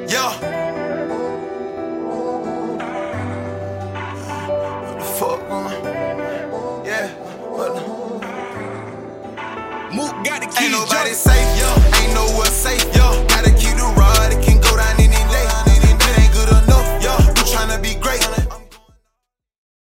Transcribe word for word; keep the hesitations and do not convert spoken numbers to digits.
Yeah. What the fuck going? Yeah. What the? Mook got the keys. Ain't nobody safe. Yeah. Ain't no